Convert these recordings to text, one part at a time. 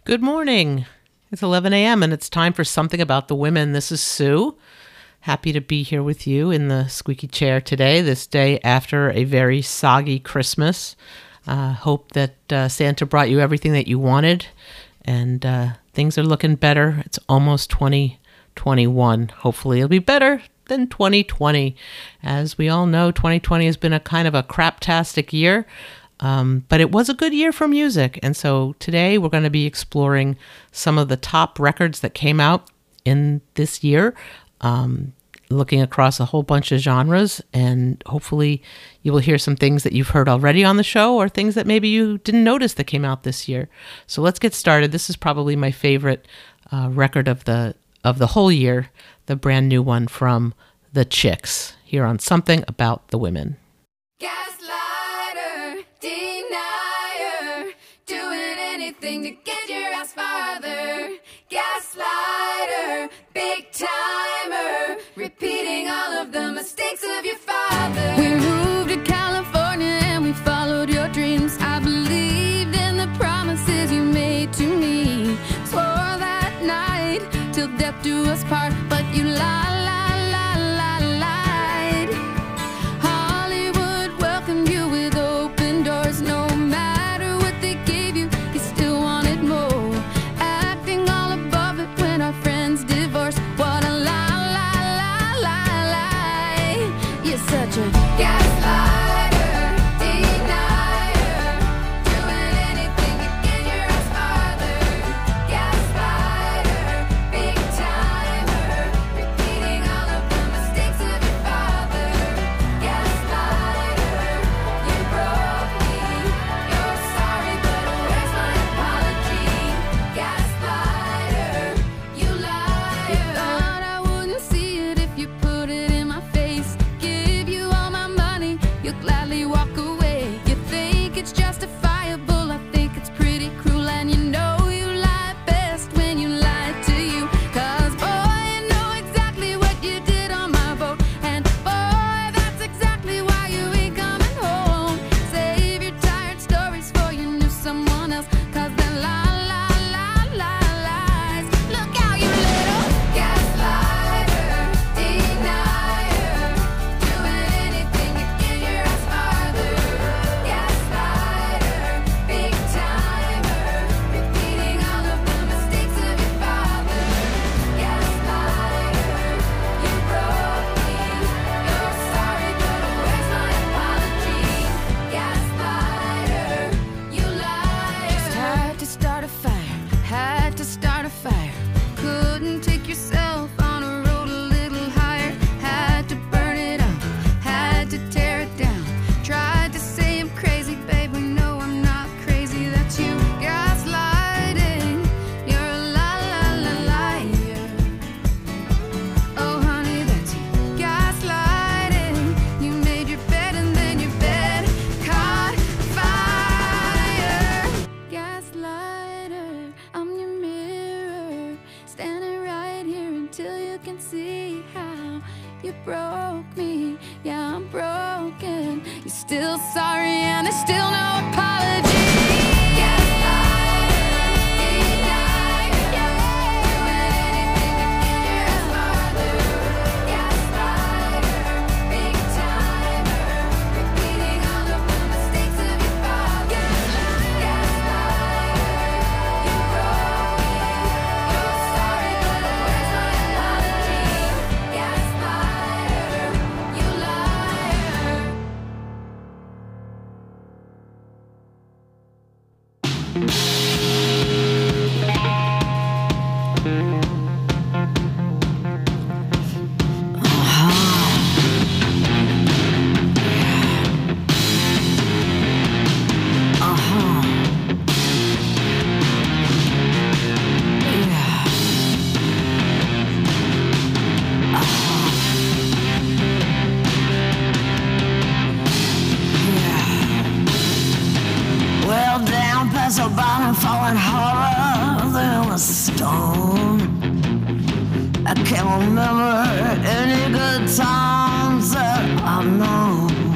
Good morning. It's 11 a.m. and it's time for Something About the Women. This is Sue. Happy to be here with you in the squeaky chair today, this day after a very soggy Christmas. Hope that Santa brought you everything that you wanted and things are looking better. It's almost 2021. Hopefully it'll be better than 2020. As we all know, 2020 has been a kind of a craptastic year. But it was a good year for music. And so today we're going to be exploring some of the top records that came out in this year, looking across a whole bunch of genres. And hopefully you will hear some things that you've heard already on the show or things that maybe you didn't notice that came out this year. So let's get started. This is probably my favorite record of the whole year, the brand new one from The Chicks, here on Something About the Women. Denier, doing anything to get your ass farther. Gaslighter, big timer, repeating all of the mistakes of your father. We moved to California and we followed your dreams. I believed in the promises you made to me. Swore that night till death do us part, but you lied.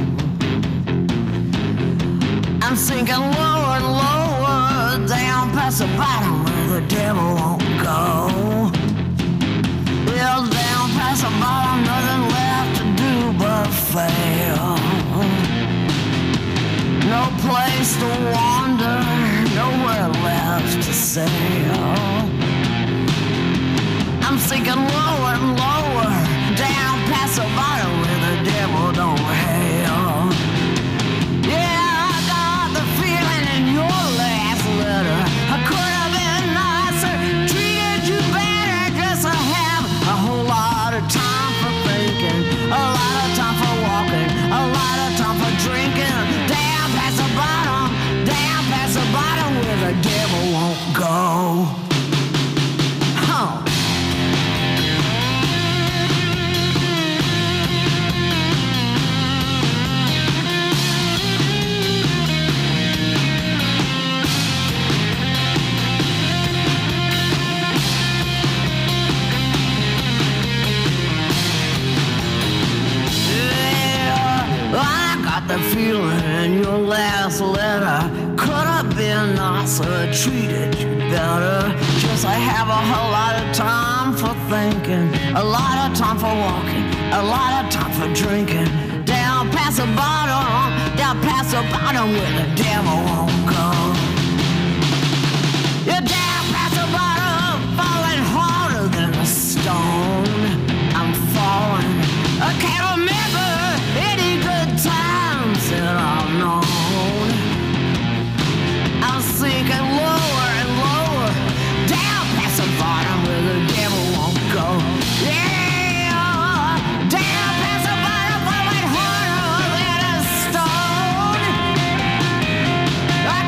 I'm sinking lower and lower down past past the bottom where the devil won't go. Well, down past the bottom, nothing left to do but fail. No place to wander, nowhere left to sail. I'm sinking lower and lower, down past the bottom where the devil don't hail. Yeah, I got the feeling in your last letter I could have been nicer, treated you better, just to have a whole lot of time for thinking, a lot of time for walking, a lot of time for drinking. Down past the bottom where the devil won't go. Huh. I got the feeling in your last letter could have been nicer, treated you better, just to have a whole lot of time for thinking, a lot of time for walking, a lot of time for drinking. Down past the bottom where the devil won't go. You're down past the bottom, falling harder than a stone. I'm falling, I can't remember any good times that I've known. I'm sinking lower and lower, down past the bottom where the devil won't go. Yeah, down past the bottom, falling harder than a stone. I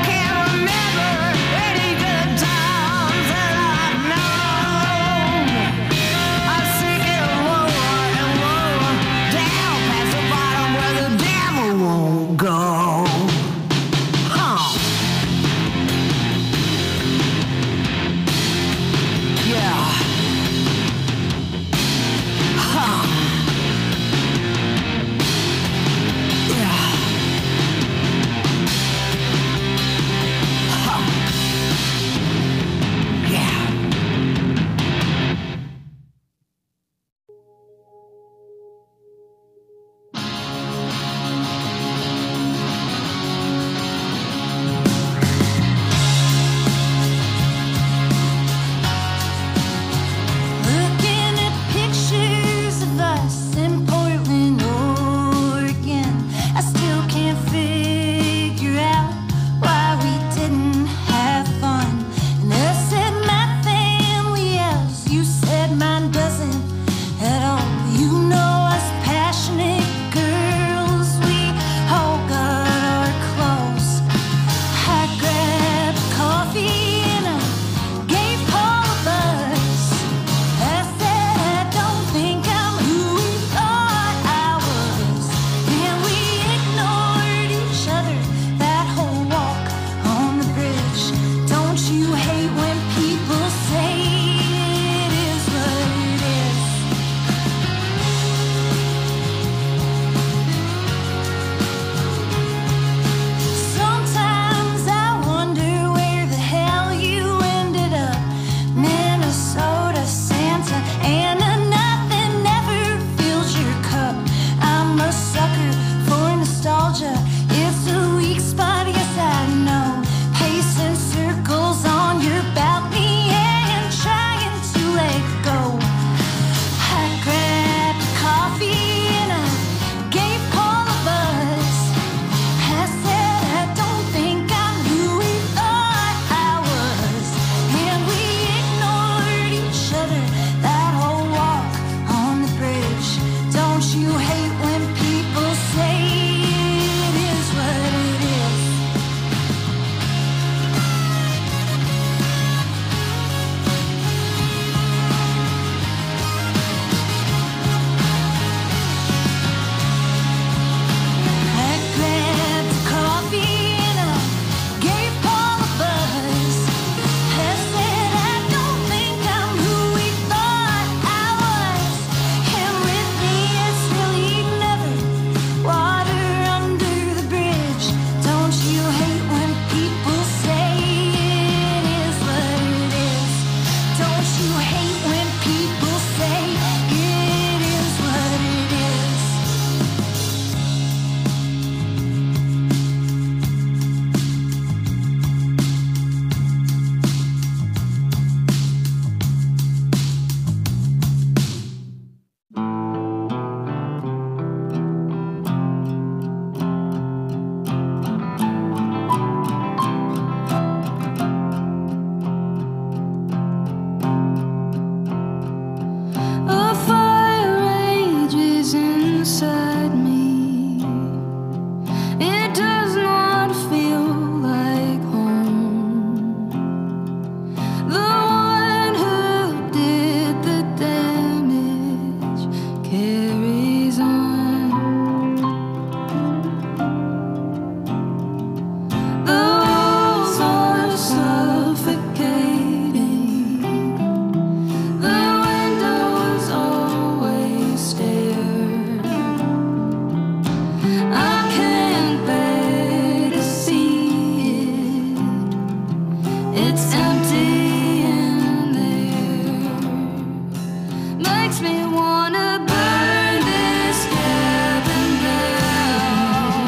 seeing there makes me wanna burn this cabin down.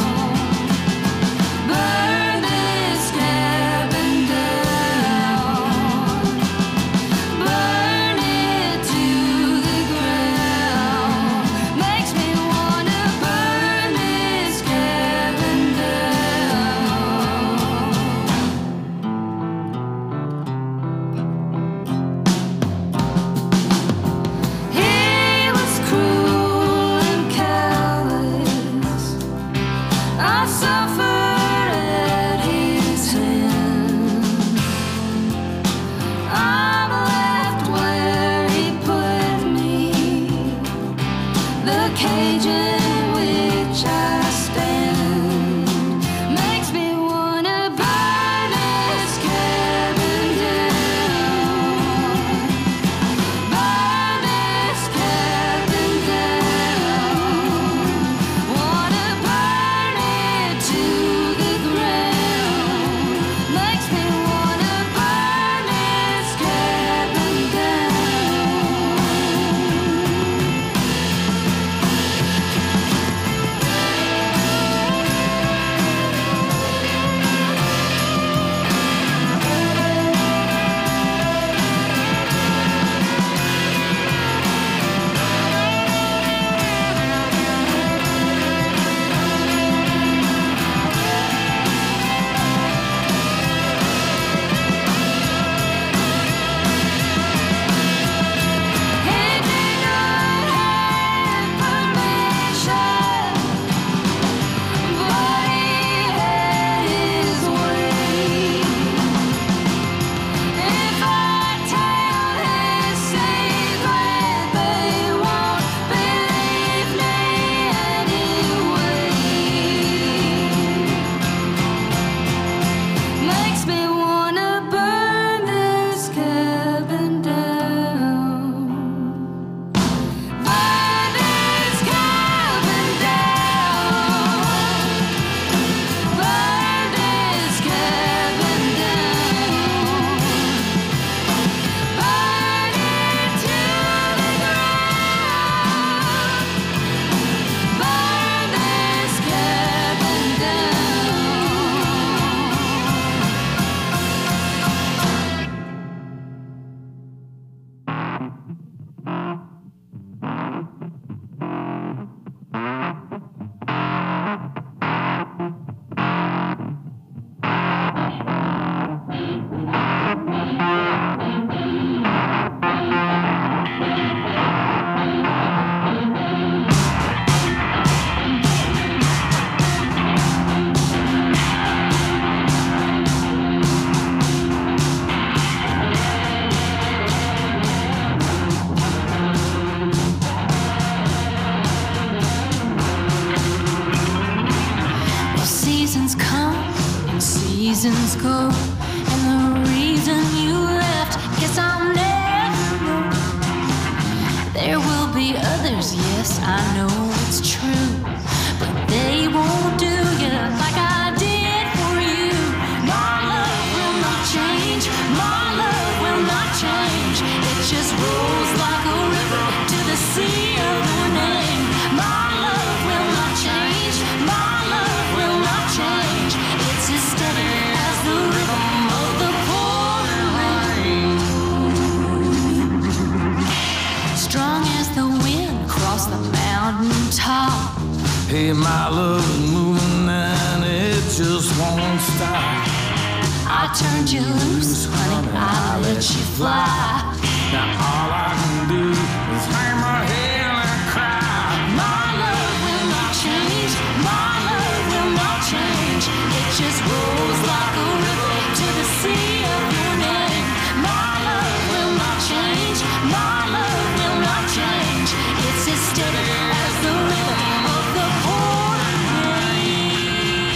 Burn this cabin down. Burn it to the ground. Makes me wanna burn this cabin down. He was cruel and callous. I suffered at his hand. I'm left where he put me, the cage in which I stand. Makes me wanna burn this cabin down. Burn this cabin down. Wanna burn it to the ground. Makes me wanna burn this cabin down. He did not have permission, but he had his way. If I tell his secret, they won't believe me anyway. Makes me wanna burn this cabin down. Burn this cabin down. Burn this cabin down. Burn it to the ground. Burn this cabin Well, seasons come and seasons go, and the reason you left, guess I'll never know. There will be others, yes, I know it's true, but they won't do you like I did for you. My love will not change. My love will not change. It just rolls like a river to the sea of your name. My love will not change. My love will not change. It's as steady as the rhythm of the pouring rain. Strong as the wind across the mountain top. Hey, my love is moving and it just won't stop. I turned you loose, honey, I let you fly. Now all I can do is hang my head and cry. My love will not change. My love will not change. It just rolls like a river to the sea of your name. My love will not change. My love will not change. It's as steady as the rhythm of the pouring rain.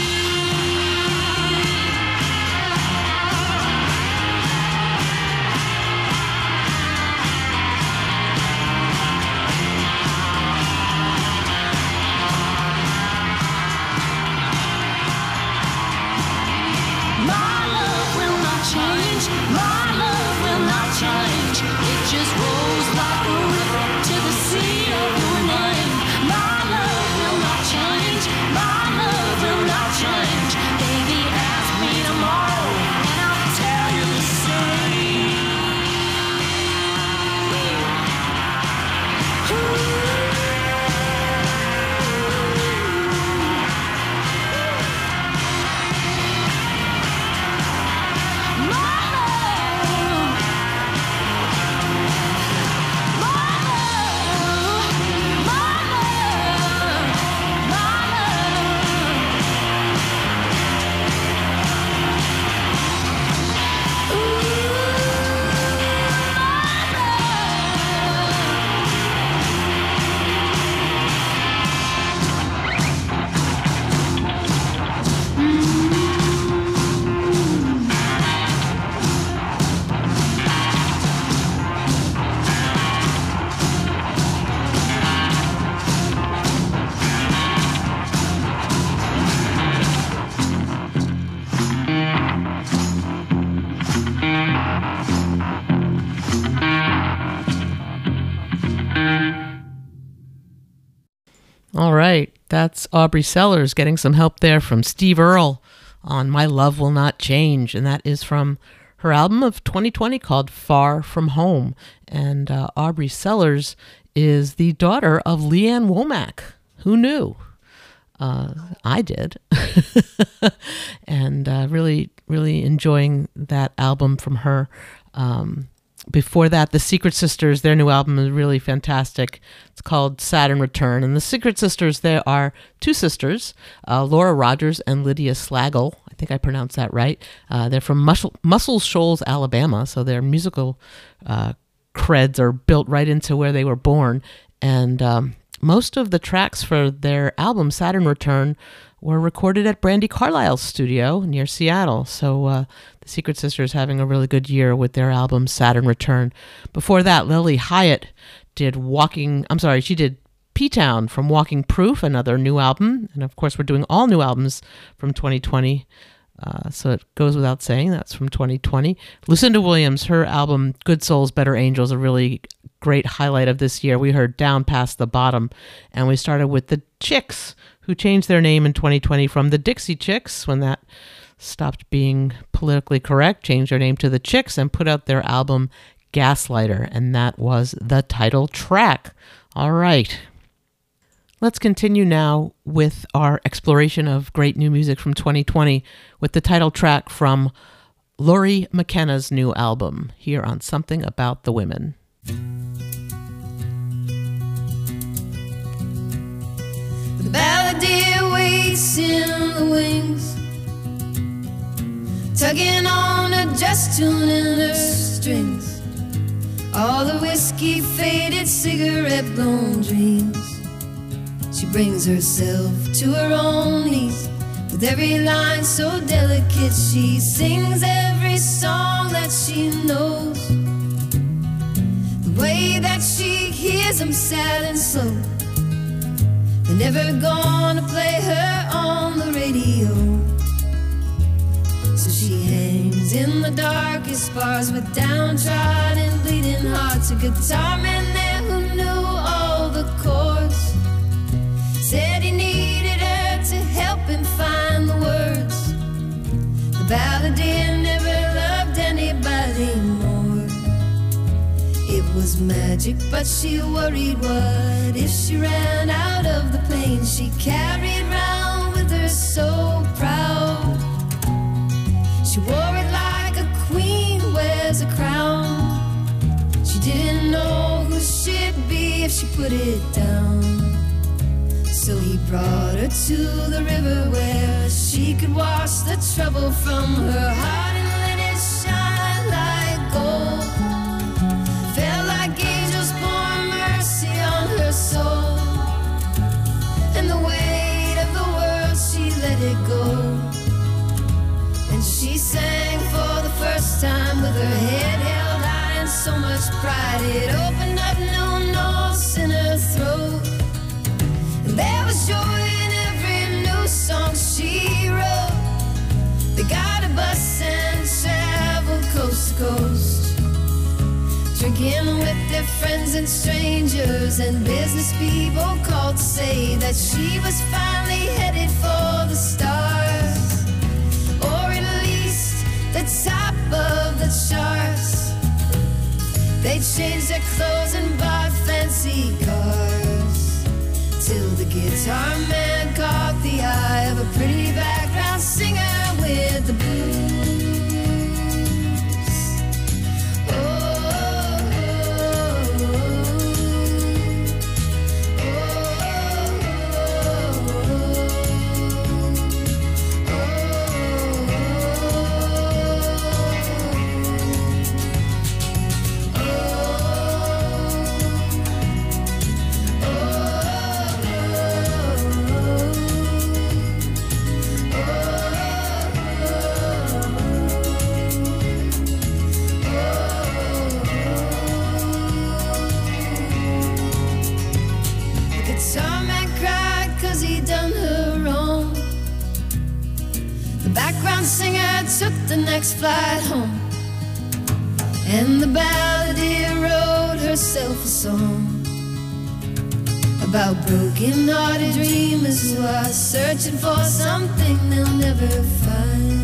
That's Aubrey Sellers getting some help there from Steve Earle on My Love Will Not Change. And that is from her album of 2020 called Far From Home. And Aubrey Sellers is the daughter of Leanne Womack. Who knew? I did. And really, really enjoying that album from her. Before that, the Secret Sisters, their new album is really fantastic. It's called Saturn Return. And the Secret Sisters, there are two sisters, Laura Rogers and Lydia Slagle. I think I pronounced that right. They're from Muscle Shoals, Alabama, so their musical creds are built right into where they were born. And most of the tracks for their album, Saturn Return, were recorded at Brandi Carlile's studio near Seattle. So the Secret Sisters having a really good year with their album, Saturn Return. Before that, Lily Hiatt did she did P-Town from Walking Proof, another new album. And of course, we're doing all new albums from 2020. So it goes without saying, that's from 2020. Lucinda Williams, her album, Good Souls, Better Angels, a really great highlight of this year. We heard Down Past the Bottom, and we started with the Chicks, who changed their name in 2020 from the Dixie Chicks, when that stopped being politically correct, changed their name to the Chicks, and put out their album Gaslighter, and that was the title track. All right. Let's continue now with our exploration of great new music from 2020 with the title track from Lori McKenna's new album here on Something About the Women. The balladeer waits in the wings, tugging on a dress, tuning her strings. All the whiskey faded, cigarette blown dreams. She brings herself to her own knees, with every line so delicate. She sings every song that she knows, the way that she hears them sad and slow. They're never gonna play her on the radio, so she hangs in the darkest bars with downtrodden, bleeding hearts. A guitar man there who knew all the chords said he needed her to help him find the words. The balladeer never loved anybody more. It was magic, but she worried, what if she ran out of the pain she carried round with her so proud? She wore it like a queen wears a crown. She didn't know who she'd be if she put it down. So he brought her to the river where she could wash the trouble from her heart and let it shine like gold. Felt like angels pouring mercy on her soul, and the weight of the world, she let it go. And she sang for the first time with her head held high and so much pride it opened up new notes in her throat. There was joy in every new song she wrote. They got a bus and traveled coast to coast, drinking with their friends and strangers, and business people called to say that she was finally headed for the stars, or at least the top of the charts. They changed their clothes and bought fancy cars, till the guitar man caught the eye of a pretty background singer with the blues. Oh, oh, took the next flight home, and the balladeer wrote herself a song about broken-hearted dreamers who are searching for something they'll never find.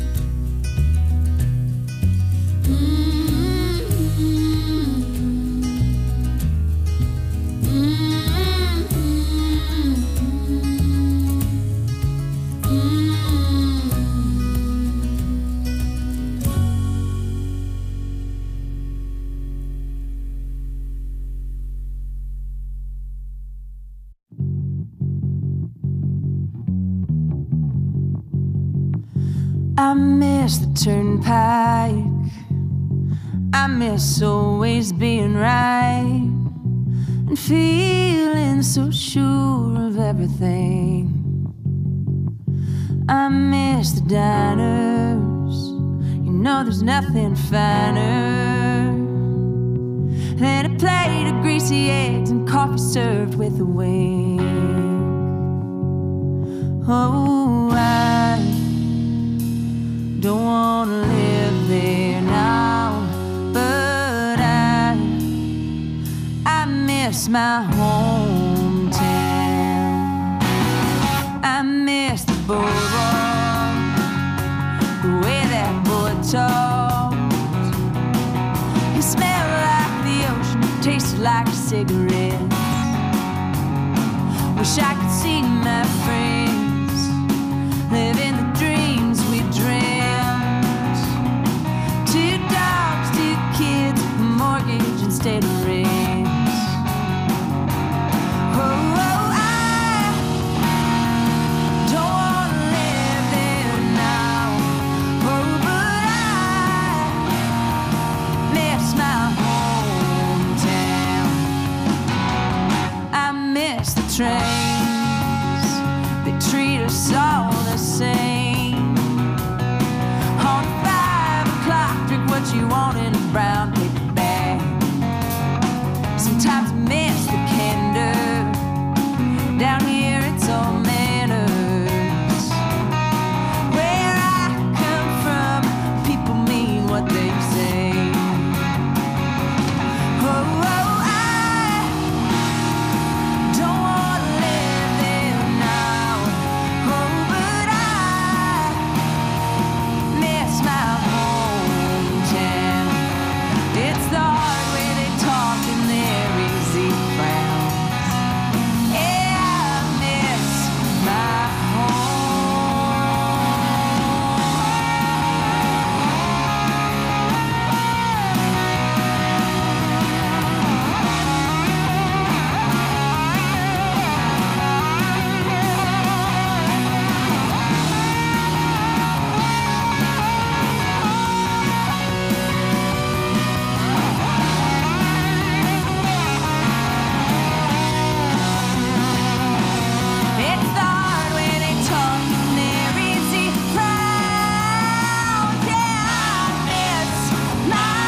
I miss the turnpike. I miss always being right and feeling so sure of everything. I miss the diners. You know there's nothing finer than a plate of greasy eggs and coffee served with a wink. Oh, I don't wanna live there now, but I miss my hometown. I miss the boardwalk, the way that boy talked. He smelled like the ocean, tasted like a cigarette. Wish I could see my friends living the dreams we dreamt. 2 dogs, 2 kids, a mortgage instead of rent. Oh, I don't wanna live there now. Oh, but I miss my hometown. I miss the trains, they treat us all the same. On 5 o'clock, drink what you want in a brown paper bag. Sometimes I miss the candor. Down here it's all manners. Where I come from, people mean what they say. Oh, I don't wanna live there now. Oh, but I miss my hometown. It's the hard way they talk in their easy frowns. Yeah, I miss my It's the hard way they talk in their easy frowns. Yeah, I miss my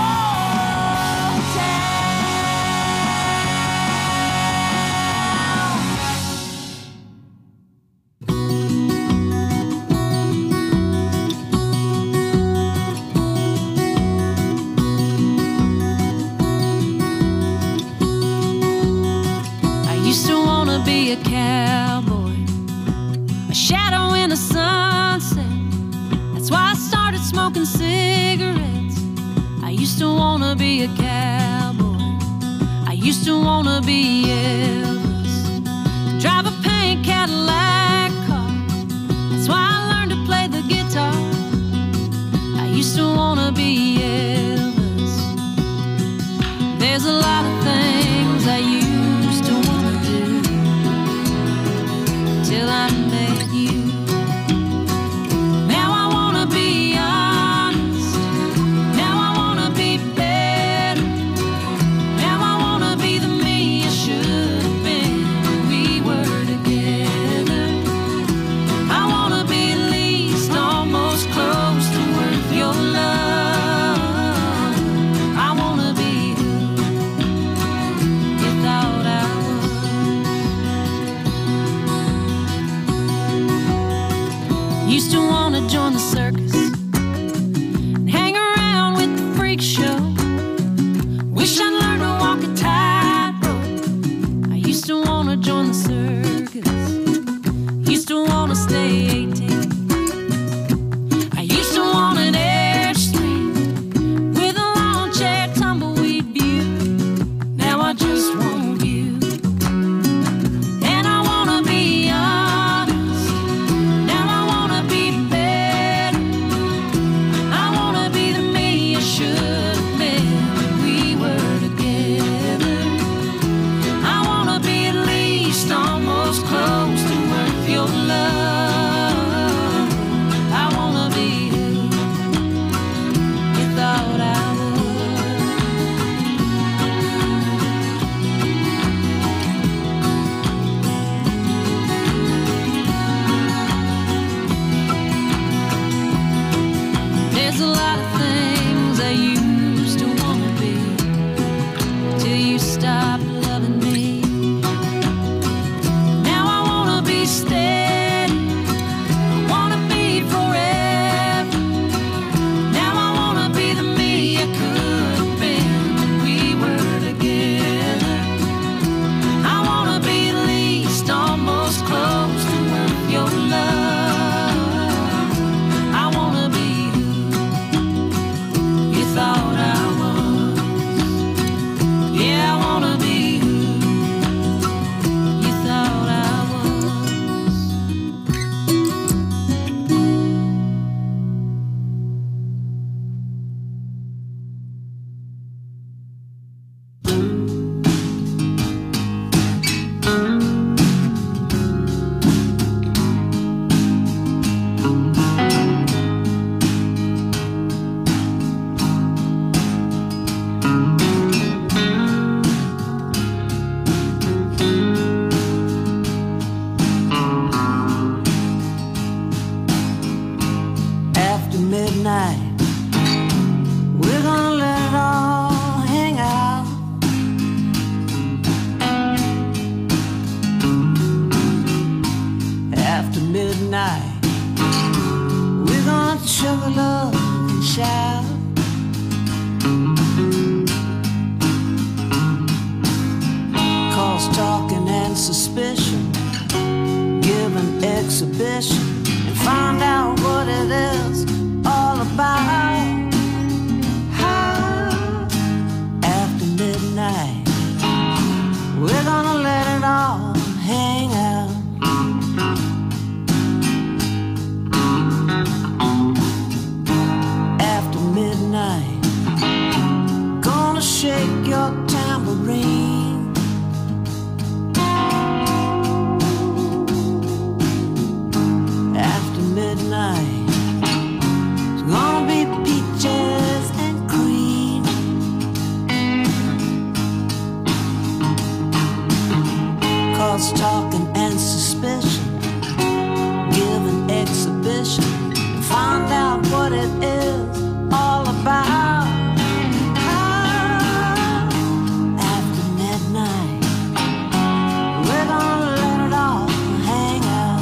hometown. I used to wanna be a cowboy, a shadow in the sunset. That's why I started smoking cigarettes. I used to wanna be a cowboy. I used to wanna be Elvis, drive a pink Cadillac car. That's why I learned to play the guitar. I used to wanna be Elvis. There's a lot of things I used to wanna do till I met you. Now I wanna be honest. Now I wanna be better. Now I wanna be the me I should have been when we were together. I wanna be at least almost close to worth your love. I wanna be who you thought I was. Used to wanna join the circus and hang around with the freak show. Wish I'd learned to walk a tightrope. I used to exhibition and find out what it is all about. After midnight, we're gonna let it all hang out. After midnight, gonna shake your tambourine. After midnight, it's gonna be peaches and cream. Cause talking and suspicion, give an exhibition and find out what it is all about. After midnight, we're gonna let it all hang out.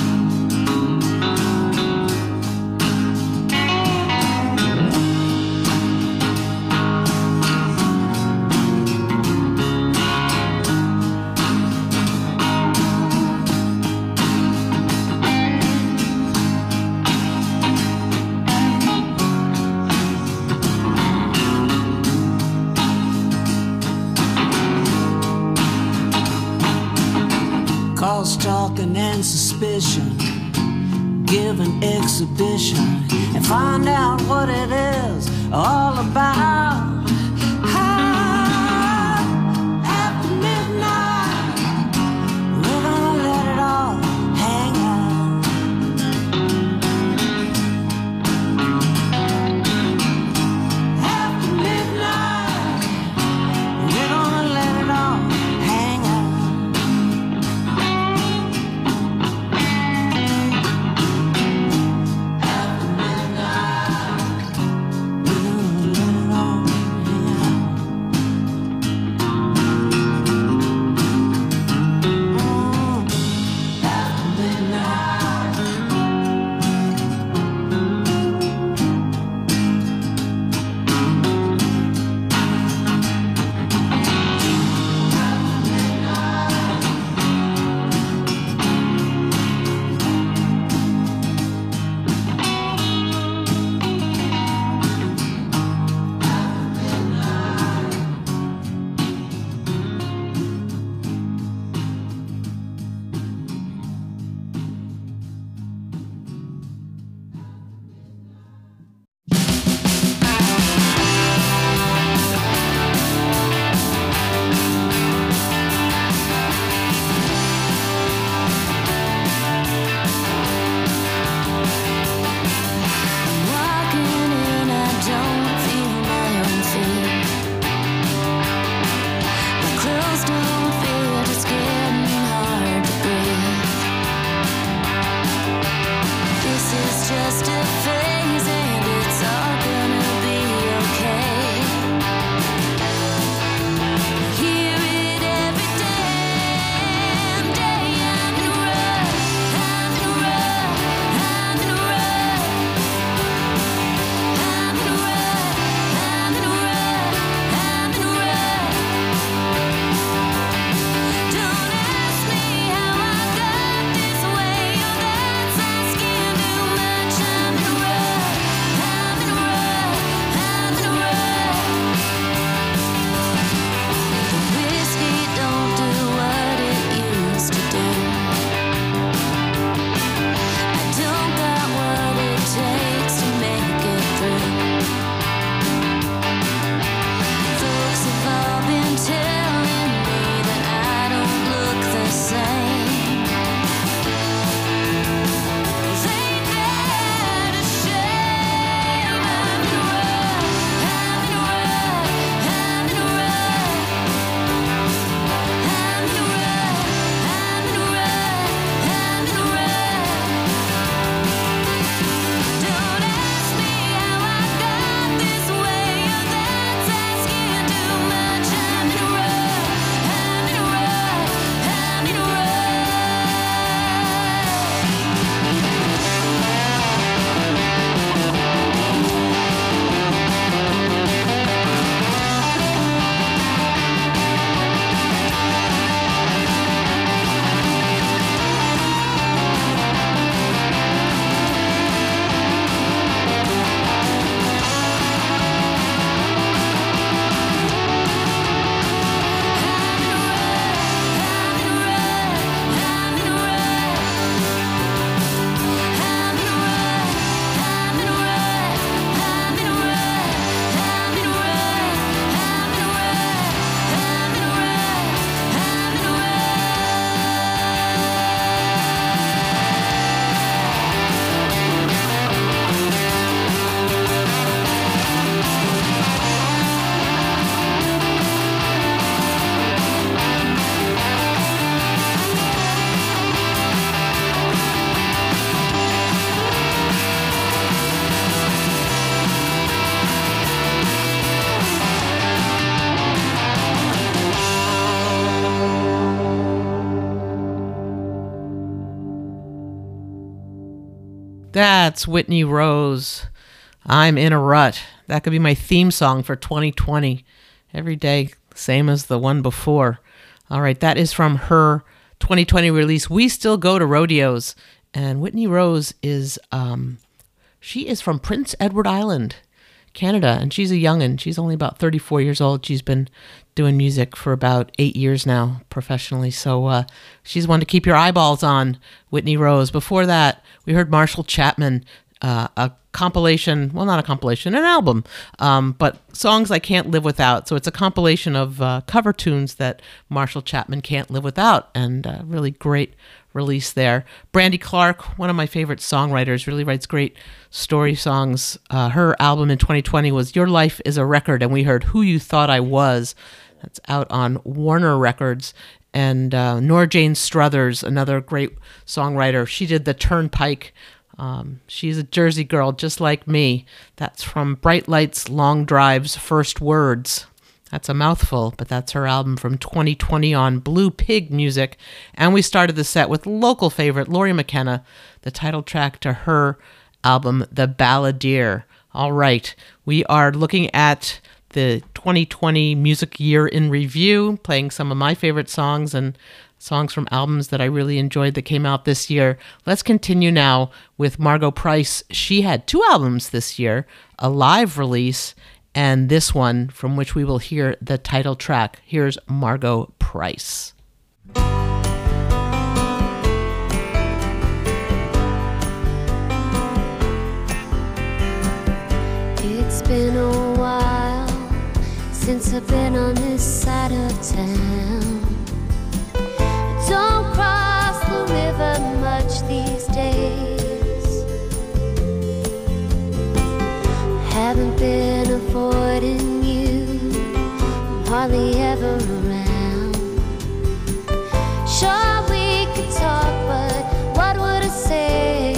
Cause talking and suspicion, give an exhibition and find out what it is all about. After midnight, we're gonna let it all hang out. After midnight, we're gonna let it all hang out. After midnight, we're gonna let it all hang out. That's Whitney Rose. I'm in a rut. That could be my theme song for 2020. Every day, same as the one before. All right, that is from her 2020 release, We Still Go to Rodeos. And Whitney Rose is, she is from Prince Edward Island, Canada, and she's a youngin'. She's only about 34 years old. She's been doing music for about 8 years now professionally. So she's one to keep your eyeballs on, Whitney Rose. Before that, we heard Marshall Chapman, a compilation, well, not a compilation, an album, but Songs I Can't Live Without. So it's a compilation of cover tunes that Marshall Chapman can't live without, and really great release there. Brandy Clark, one of my favorite songwriters, really writes great story songs. Her album in 2020 was Your Life is a Record, and we heard Who You Thought I Was. That's out on Warner Records. And Nora Jane Struthers, another great songwriter. She did The Turnpike. She's a Jersey girl just like me. That's from Bright Lights, Long Drives, First Words. That's a mouthful, but that's her album from 2020 on Blue Pig Music. And we started the set with local favorite Lori McKenna, the title track to her album, The Balladeer. All right, we are looking at the 2020 music year in review, playing some of my favorite songs and songs from albums that I really enjoyed that came out this year. Let's continue now with Margo Price. She had 2 albums this year, a live release, and this one from which we will hear the title track. Here's Margo Price. It's been a while since I've been on this side of town. Don't cross the river much these days. Haven't been avoiding you, I'm hardly ever around. Sure, we could talk, but what would I say?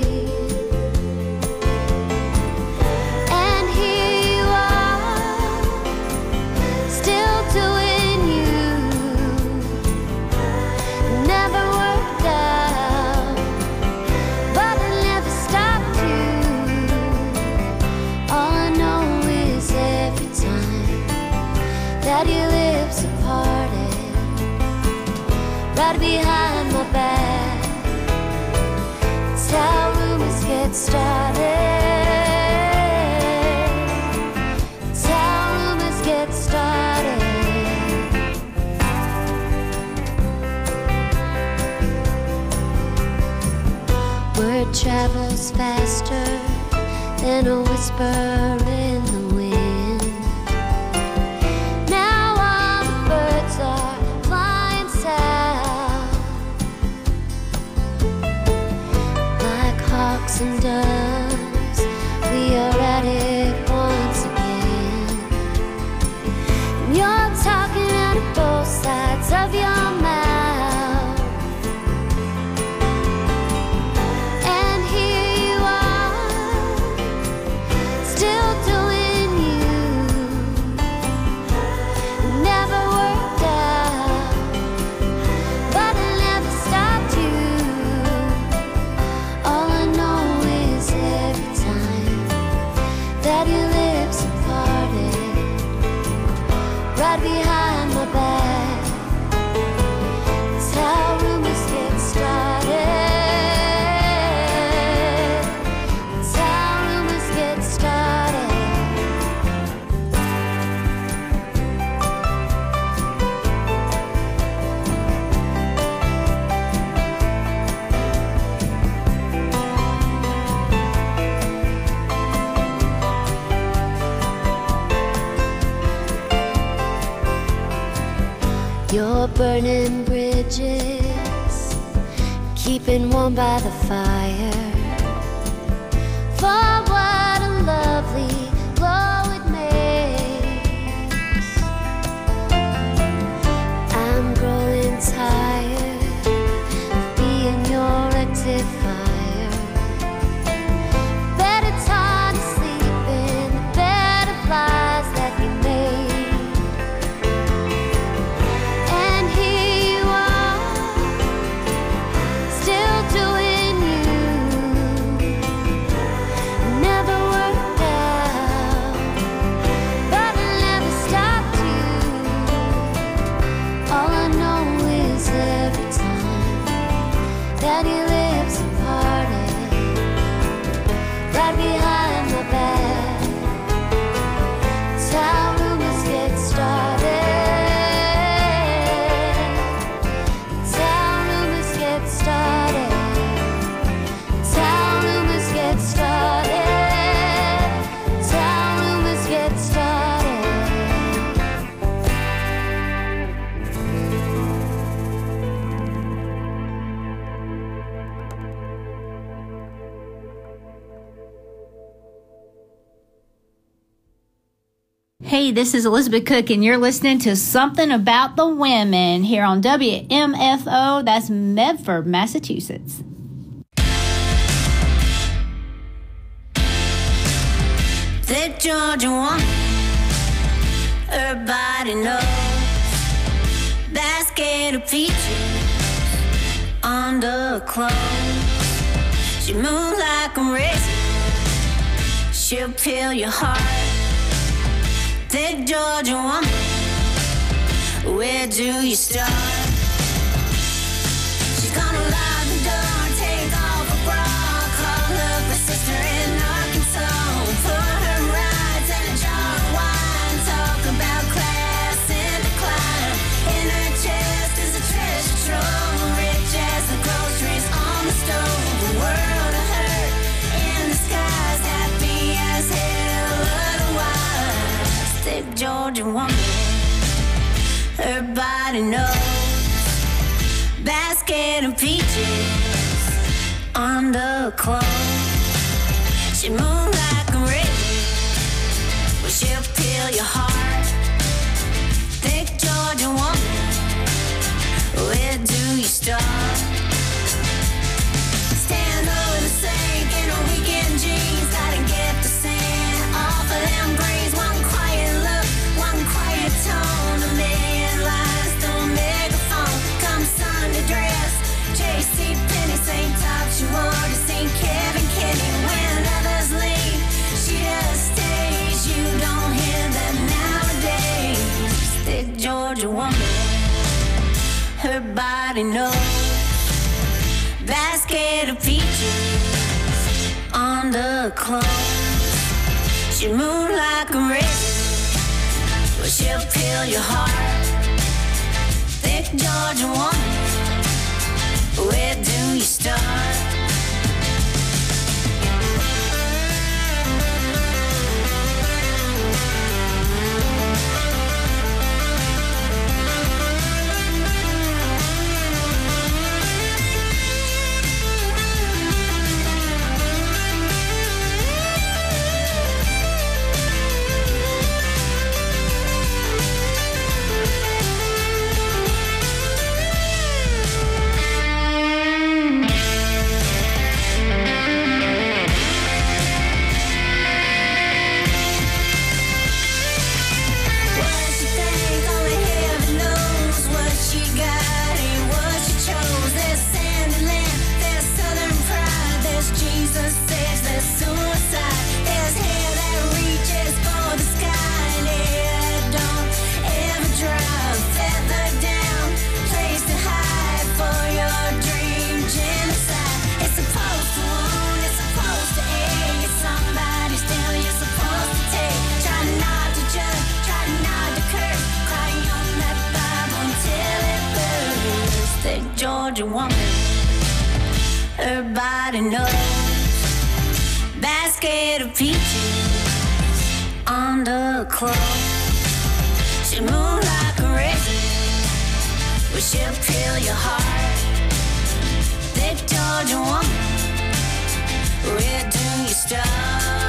And here you are, still doing you. Never worked out, but I never stopped you. All I know is every time that your lips are parted, right behind my back, it's how rumors get started. It's how rumors get started. Word travels faster than a whisper in the wind. Now all the birds are flying south, like hawks and doves. We are at it once again. You're talking out of both sides of your mouth. And here you are, still doing you. Never worked out, but I never stopped you. All I know is every time that your lips are parted, right behind my back, it's how rumors get started. It's how rumors get started. You're burning bridges, keeping warm by the fire. For what a lovely glow it makes. I'm growing tired of being your rectifier. Better time to sleep in the bed of lies that you made. And here you are, still doing you. right behind my back. It's how rumors get started. It's how rumors get started. It's how rumors get started. It's how rumors get started. Hey, this is Elizabeth Cook, and you're listening to Something About the Women here on WMFO. That's Medford, Massachusetts. The Georgia woman, her body knows. Basket of peaches under clothes. She moves like a razor. She'll peel your heart. The Georgia woman, where do you start? She's gonna lock the door, take off her bra, call up her sister in Arkansas, put her rides in a jar of wine, talk about class and decline. In her chest is a treasure trove, rich as the groceries on the stove. The world of her in the skies, happy as hell otherwise. The Georgia woman, her body knows. Basket of peaches under clothes. She moves like a river, well, she'll peel your heart. Thick Georgia woman, where do you start? Stand over the sink in her weekend jeans, gotta get the sand off of them greens. One quiet look, one quiet tone, a million lies through a megaphone. Come Sunday dress, J.C. Penney, same top she wore to see Kevin Kenny. When others leave, she just stays. You don't hear that nowadays. Thick Georgia woman, her body knows. Basket of peaches under clothes. She moves like a razor, well, she'll peel your heart. Thick Georgia woman, where do you start? Georgia woman, her body knows. Basket of peaches under clothes. She moves like a razor, well, she'll peel your heart. Thick Georgia woman, where do you start?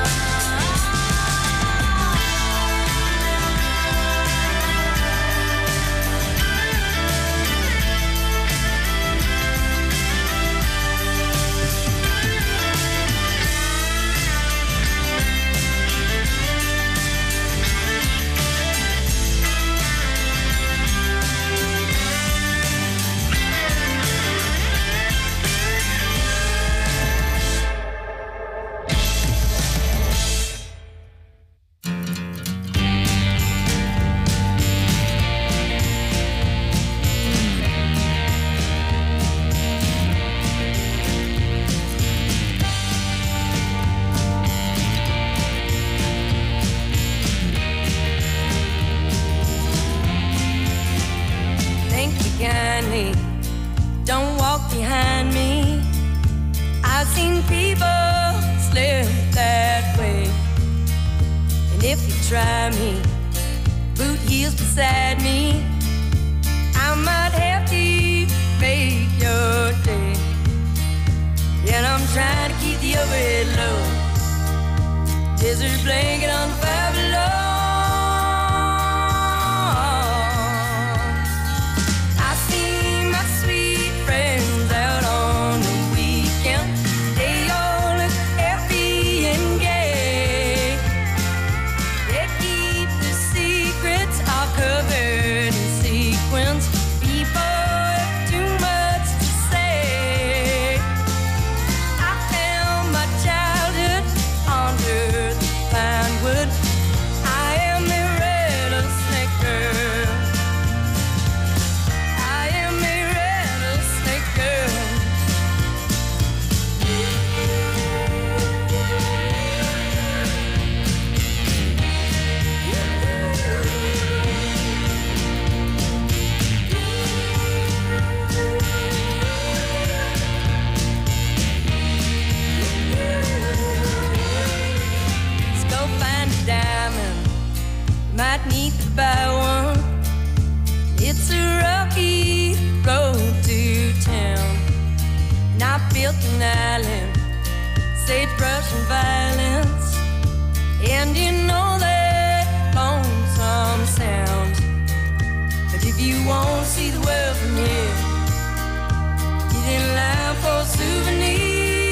kindly, don't walk behind me. I've seen people slip that way. And if you try me, boot heels beside me, I might have to make your day. And I'm trying to keep the overhead low, desert blanket on the fire below. I see my sweet friends out on the weekend. They all look happy and gay. They keep the secrets all covered in sequins. People have too much to say. I found my childhood under the pine wood. I am a rattlesnake girl. I am a rattlesnake girl. Let's go find a diamond. Might need to buy one. It's a rocky road to town. And I built an island, sagebrush and violence. And you know that lonesome sound. But if you want to see the world from here, get in line for a souvenir.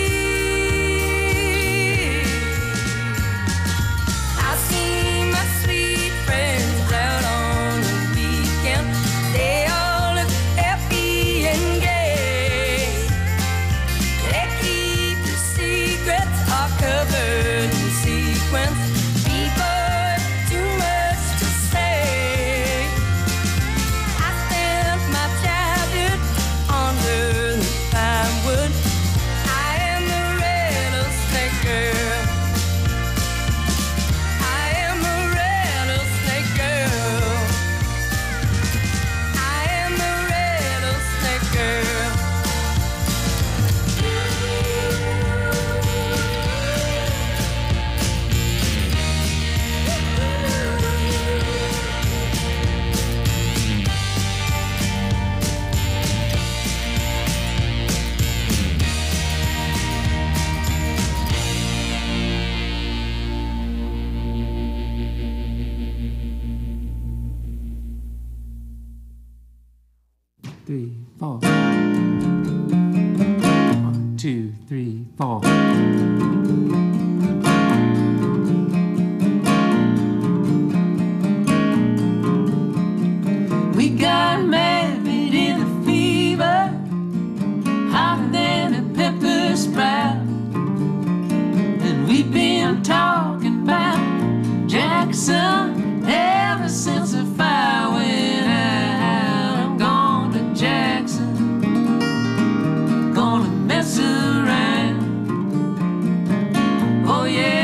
I see my sweet friends out on the weekend. They all look happy and gay. They keep the secrets all covered in sequins. People have too much to say. I spent my childhood under the pine wood. I am a rattlesnake girl. I am a rattlesnake girl. I am a rattlesnake girl. Three, four. 1, 2, 3, 4. We got married in a fever, hotter than a pepper sprout. And we've been talking about Jackson ever since the fire went out. I'm going to Jackson, gonna mess around. Oh yeah.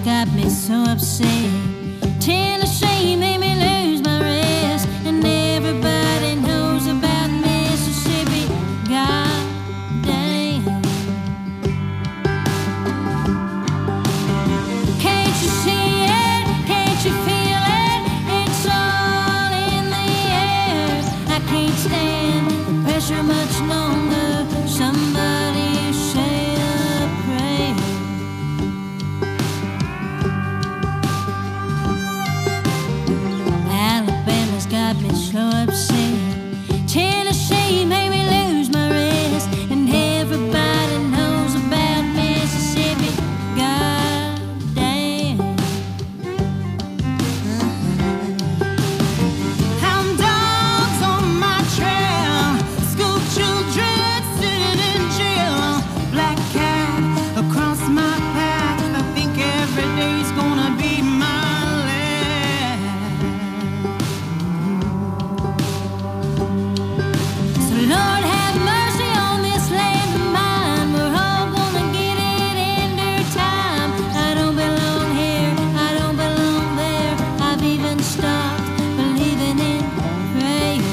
got me so upset. Tennessee made me lose my rest, and everybody knows about Mississippi. God damn. Can't you see it? Can't you feel it? It's all in the air. I can't stand the pressure much longer. Somebody say a prayer. Alabama's got me so upset. Tennessee made me lose my rest, and everybody knows about Mississippi. God damn. Hound dogs on my trail, school children sitting in jail, black cat across my path. I think every day's gonna be my last. So Lord have mercy on this land of mine. We're all gonna get it in due time. I don't belong here, I don't belong there. I've even stopped believing in prayers.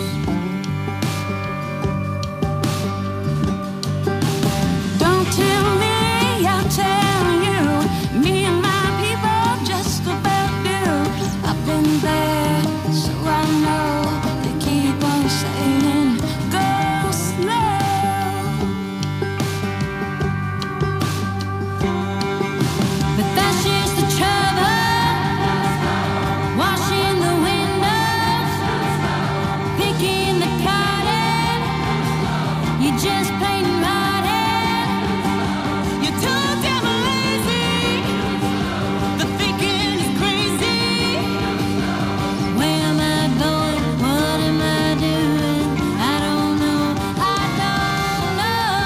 Don't tell me, I'll tell you. Me and my people just about do. I've been there, so I know. They keep on saying, go slow. But that's just the trouble. Washing the windows, picking the cotton. You're just plain rotten. You're too damn lazy. The thinking is crazy. Where am I going? What am I doing? I don't know. I don't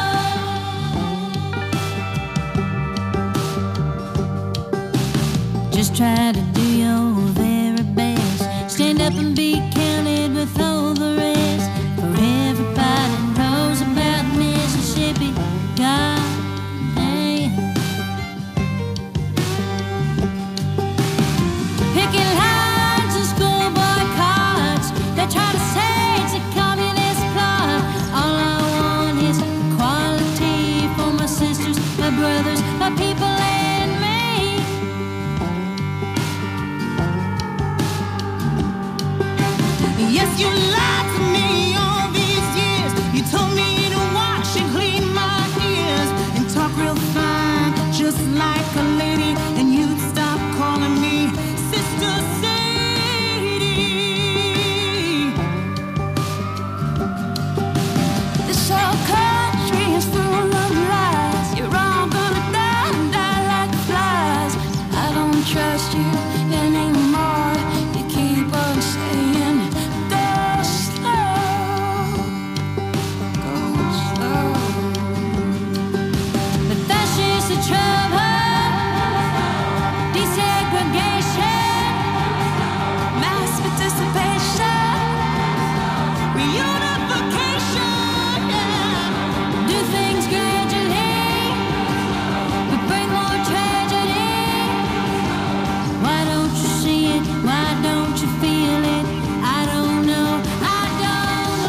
know. Just try to do your very best. Stand up and be counted with all the rest. For everybody knows about Mississippi. God damn. Picking lines and schoolboy cards. They try to say it's a communist plot. All I want is equality for my sisters, my brothers, my people, and me. Yes, you lied to me all these years. You told me to wash and clean my ears and talk real fine, just like a lady. And you'd stop calling me Sister Sadie. This whole country is full of lies. You're all gonna die and die like flies. I don't trust you anymore. You keep on saying, go slow, go slow. But that's just the trouble. Desegregation, mass participation, reunification, yeah. Do things gradually, but bring more tragedy. Why don't you see it? Why don't you feel it? I don't know. I don't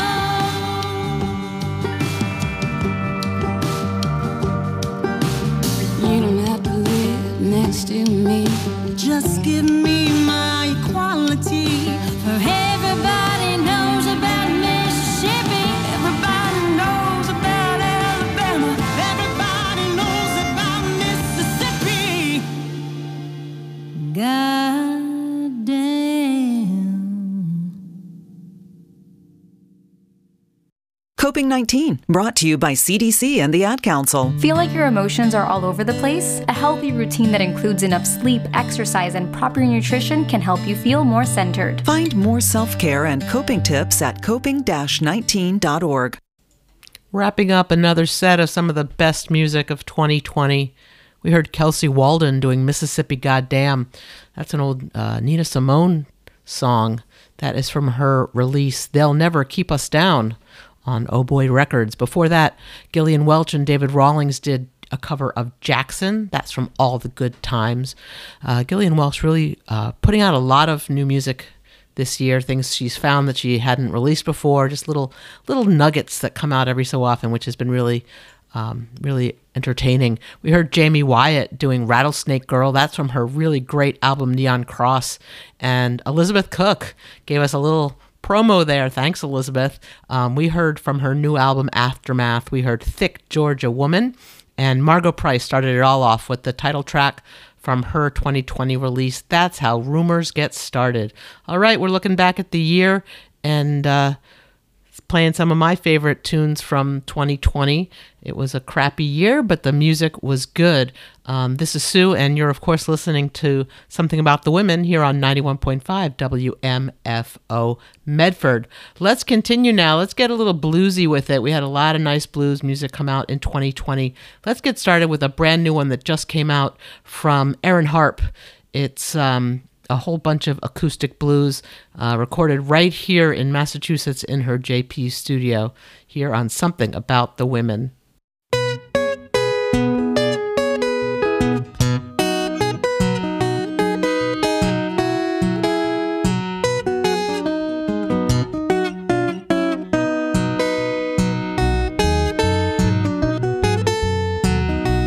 know. You don't have to live next to me. Just give me my equality. For everybody knows about Mississippi. Everybody knows about Alabama. Everybody knows about Mississippi. God damn. Coping-19, brought to you by CDC and the Ad Council. Feel like your emotions are all over the place? A healthy routine that includes enough sleep, exercise, and proper nutrition can help you feel more centered. Find more self-care and coping tips at coping-19.org. Wrapping up another set of some of the best music of 2020. We heard Kelsey Walden doing Mississippi Goddamn. That's an old Nina Simone song that is from her release They'll Never Keep Us Down on Oh Boy Records. Before that, Gillian Welch and David Rawlings did a cover of Jackson. That's from All the Good Times. Gillian Welch really putting out a lot of new music this year, things she's found that she hadn't released before, just little nuggets that come out every so often, which has been really entertaining. We heard Jamie Wyatt doing Rattlesnake Girl. That's from her really great album Neon Cross. And Elizabeth Cook gave us a little promo there. Thanks, Elizabeth. We heard from her new album Aftermath. We heard Thick Georgia Woman. And Margo Price started it all off with the title track from her 2020 release, That's How Rumors Get Started. All right, we're looking back at the year and playing some of my favorite tunes from 2020. It was a crappy year, but the music was good. This is Sue, and you're, of course, listening to Something About the Women here on 91.5 WMFO Medford. Let's continue now. Let's get a little bluesy with it. We had a lot of nice blues music come out in 2020. Let's get started with a brand new one that just came out from Erin Harp. It's a whole bunch of acoustic blues recorded right here in Massachusetts in her JP studio here on Something About the Women.